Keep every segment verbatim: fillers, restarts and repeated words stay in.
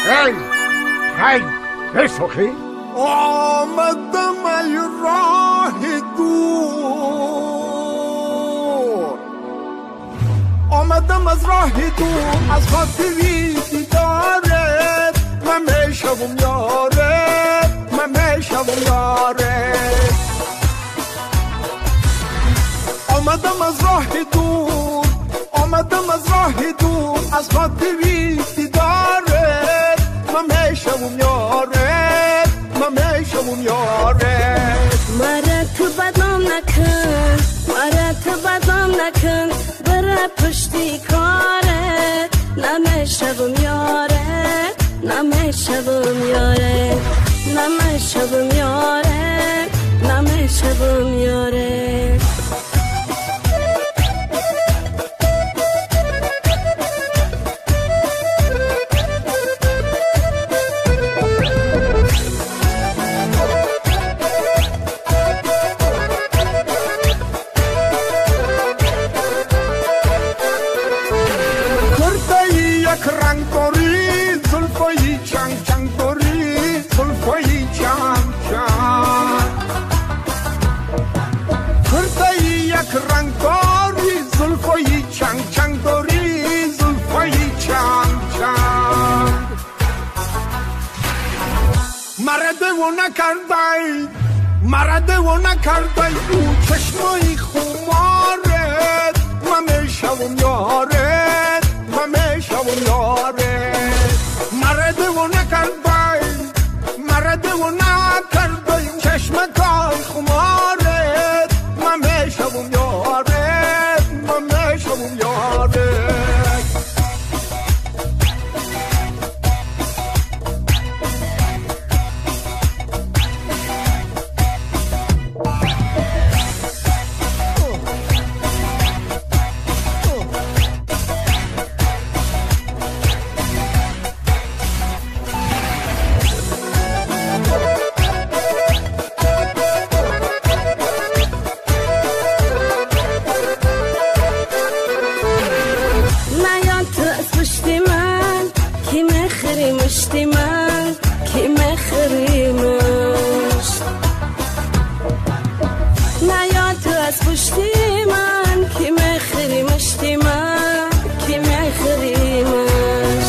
هی هی بسخی آمدم ای راه دور، آمدم از راه دور، از خاطری دیدارت من میشوم یارت، من میشوم یارت. آمدم از راه دور، آمدم از راه دور، از خاطری دیدارت من میشوم یارت، من میشوم یارت. مرا تو بدنام نکن، مرا تو بدنام نکن، بره پشتی کارت نمیشوم یارت، نمیشوم یارت، نمیشوم یارت، نمیشوم یارت. رنگ داری زلفایی چنگ چنگ داری زلفایی چنگ چنگ، کرده یک رنگ داری زلفایی چنگ چنگ داری زلفایی چنگ چنگ. مرا دیوانه کردی، مرا دیوانه کردی او چشمای خمارت من میشوم یارت، من میشوم یارت. مرا دیوانه کردی، مرا دیوانه کردی چشمکای خمارت من میشوم یارت، من میشوم یارت. مشتی من کی مخریمش، نیاد تو از پشتی من کی مخری مشتی من کی مخریمش.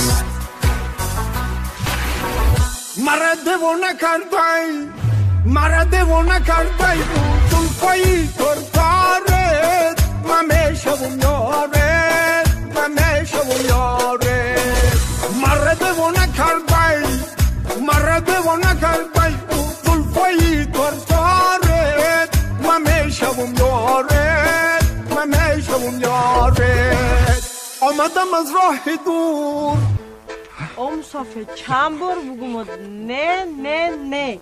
مرا دیوانه کردی، مرا دیوانه کردی زلفای ترکارت من میشوم یارت، من میشوم یارت. مرا دیوانه کردی، مرا دیوانه کردی زلفای ترکارت من میشوم یارت، من میشوم یارت. آمدم از راه دور. ام صافه چند بار بگم نه نه نه.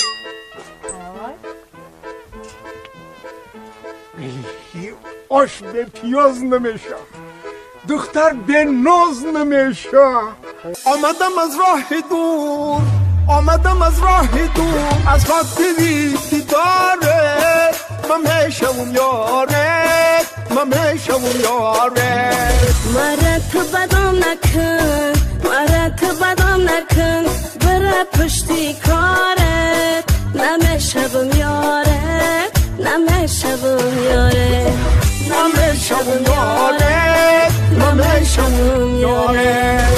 آش به پیاز نمیشه، دختر به ناز نمیشه. آمدم از راه دور، آمدم از راه دور، از خاطری دیدارت من میشوم یارت، من میشوم یارت. مرا تو بدنام نکن، مرا تو بدنام نکن، بره پشتی کارت نمیشوم یارت، نمیشوم یارت، نمیشوم یارت، نمیشوم یارت.